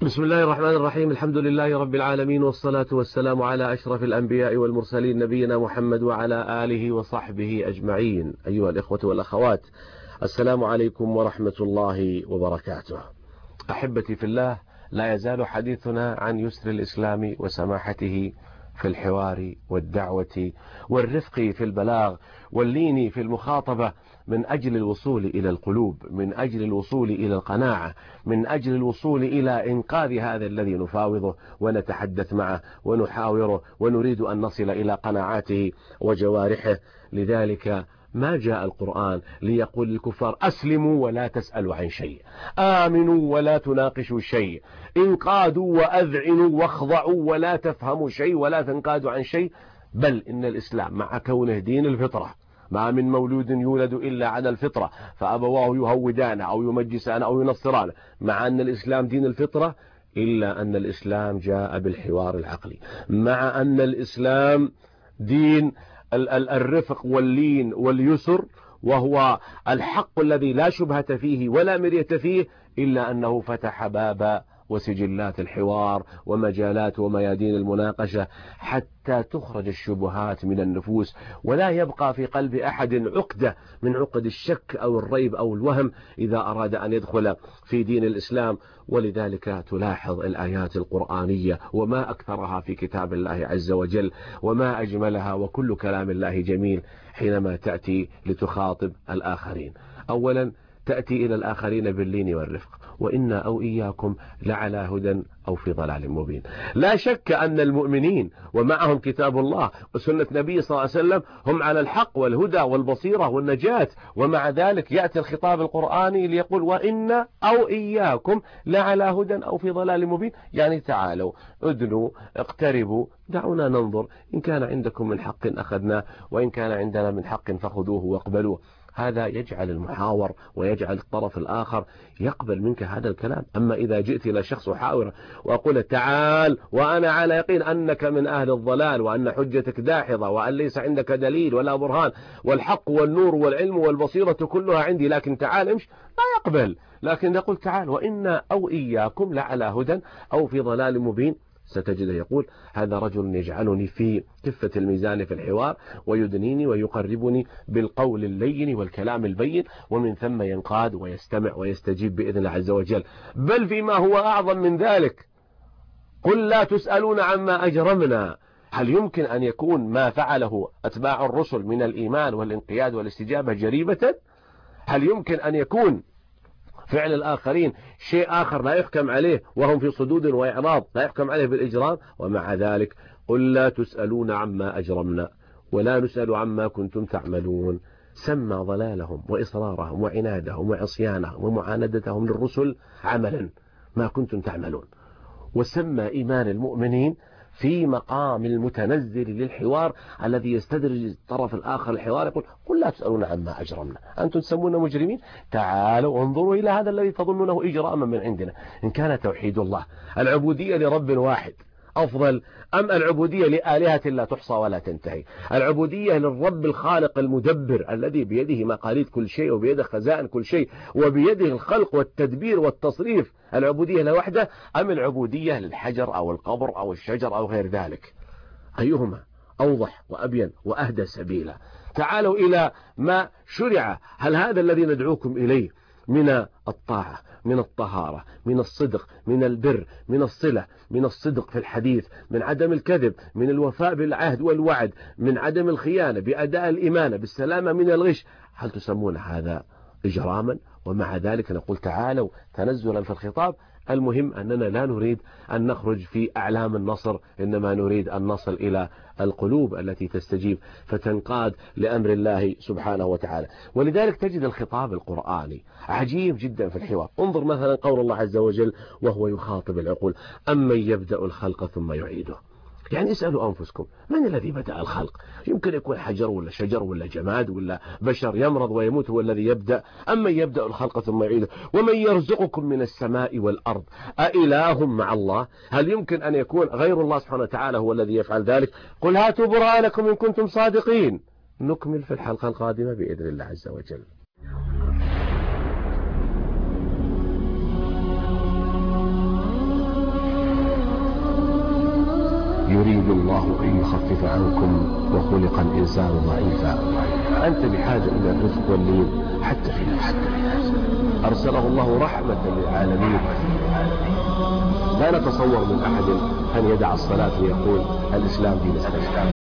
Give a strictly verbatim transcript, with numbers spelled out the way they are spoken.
بسم الله الرحمن الرحيم. الحمد لله رب العالمين، والصلاة والسلام على أشرف الأنبياء والمرسلين نبينا محمد وعلى آله وصحبه أجمعين. أيها الإخوة والأخوات، السلام عليكم ورحمة الله وبركاته. أحبتي في الله، لا يزال حديثنا عن يسر الإسلام وسماحته في الحوار والدعوة والرفق في البلاغ واللين في المخاطبة، من أجل الوصول إلى القلوب، من أجل الوصول إلى القناعة، من أجل الوصول إلى إنقاذ هذا الذي نفاوضه ونتحدث معه ونحاوره ونريد أن نصل إلى قناعاته وجوارحه. لذلك ما جاء القرآن ليقول للكفار أسلموا ولا تسألوا عن شيء، آمنوا ولا تناقشوا شيء، انقادوا وأذعنوا واخضعوا ولا تفهموا شيء ولا تنقادوا عن شيء. بل إن الإسلام مع كونه دين الفطرة، ما من مولود يولد إلا على الفطرة فأبواه يهودان أو يمجسان أو ينصران، مع أن الإسلام دين الفطرة، إلا أن الإسلام جاء بالحوار العقلي، مع أن الإسلام دين الرفق واللين واليسر، وهو الحق الذي لا شبهة فيه ولا مرية فيه، إلا أنه فتح باب وسجلات الحوار ومجالات وميادين المناقشة حتى تخرج الشبهات من النفوس، ولا يبقى في قلب أحد عقدة من عقد الشك أو الريب أو الوهم إذا أراد أن يدخل في دين الإسلام. ولذلك تلاحظ الآيات القرآنية وما أكثرها في كتاب الله عز وجل وما أجملها، وكل كلام الله جميل حينما تأتي لتخاطب الآخرين. أولا تأتي إلى الآخرين باللين والرفق، وإنا أو إياكم لعلى هدى أو في ضلال مبين. لا شك أن المؤمنين ومعهم كتاب الله وسنة نبي صلى الله عليه وسلم هم على الحق والهدى والبصيرة والنجاة، ومع ذلك يأتي الخطاب القرآني ليقول وإنا أو إياكم لعلى هدى أو في ضلال مبين. يعني تعالوا ادنوا اقتربوا، دعونا ننظر، إن كان عندكم من حق أخذناه، وإن كان عندنا من حق فخذوه واقبلوه. هذا يجعل المحاور ويجعل الطرف الآخر يقبل منك هذا الكلام. أما إذا جئت إلى شخص وحاور وأقول تعال وأنا على يقين أنك من أهل الضلال وأن حجتك داحضة وأن ليس عندك دليل ولا برهان، والحق والنور والعلم والبصيرة كلها عندي، لكن تعال امش، لا يقبل. لكن يقول تعال وإنا أو إياكم لعلى هدى أو في ضلال مبين، ستجده يقول هذا رجل يجعلني في كفة الميزان في الحوار ويدنيني ويقربني بالقول اللين والكلام البين، ومن ثم ينقاد ويستمع ويستجيب بإذن الله عز وجل. بل فيما هو أعظم من ذلك، قل لا تسألون عما أجرمنا. هل يمكن أن يكون ما فعله أتباع الرسل من الإيمان والانقياد والاستجابة جريمة؟ هل يمكن أن يكون فعل الآخرين شيء آخر لا يحكم عليه وهم في صدود وإعراض لا يحكم عليه بالإجرام؟ ومع ذلك قل لا تسألون عما أجرمنا ولا نسأل عما كنتم تعملون. سمى ضلالهم وإصرارهم وعنادهم وعصيانهم ومعاندتهم للرسل عملا ما كنتم تعملون، وسمى إيمان المؤمنين في مقام المتنزل للحوار الذي يستدرج الطرف الآخر الحوار، يقول قل لا تسألون عما أجرمنا، أنتم تسمون مجرمين، تعالوا انظروا إلى هذا الذي تظنونه إجراما من عندنا. إن كان توحيد الله العبودية لرب واحد أفضل، أم العبودية لآلهة لا تحصى ولا تنتهي؟ العبودية للرب الخالق المدبر الذي بيده مقاليد كل شيء وبيده خزائن كل شيء وبيده الخلق والتدبير والتصريف، العبودية لوحده، أم العبودية للحجر أو القبر أو الشجر أو غير ذلك؟ أيهما أوضح وأبين وأهدى سبيلا؟ تعالوا إلى ما شرع. هل هذا الذي ندعوكم إليه من الطاعة، من الطهارة، من الصدق، من البر، من الصلة، من الصدق في الحديث، من عدم الكذب، من الوفاء بالعهد والوعد، من عدم الخيانة، بأداء الإمانة، بالسلامة من الغش، هل تسمون هذا إجراما؟ ومع ذلك نقول تعالوا تنزلا في الخطاب. المهم أننا لا نريد أن نخرج في أعلام النصر، إنما نريد أن نصل إلى القلوب التي تستجيب فتنقاد لأمر الله سبحانه وتعالى. ولذلك تجد الخطاب القرآني عجيب جدا في الحوار. انظر مثلا قول الله عز وجل وهو يخاطب العقول أمن يبدأ الخلق ثم يعيده. يعني اسألوا أنفسكم من الذي بدأ الخلق؟ يمكن يكون حجر ولا شجر ولا جماد ولا بشر يمرض ويموت هو الذي يبدأ؟ أمن يبدأ الخلق ثم يعيده ومن يرزقكم من السماء والأرض أإله مع الله؟ هل يمكن أن يكون غير الله سبحانه وتعالى هو الذي يفعل ذلك؟ قل هاتوا برهانكم إن كنتم صادقين. نكمل في الحلقة القادمة بإذن الله عز وجل. يريد الله أن يخفف عنكم وخلق الإنسان ضعيفا. أنت بحاجة إلى الرفق واللين حتى في نفسك. أرسله الله رحمة للعالمين. لا نتصور من أحد أن يدع الصلاة ويقول الإسلام دين السلام.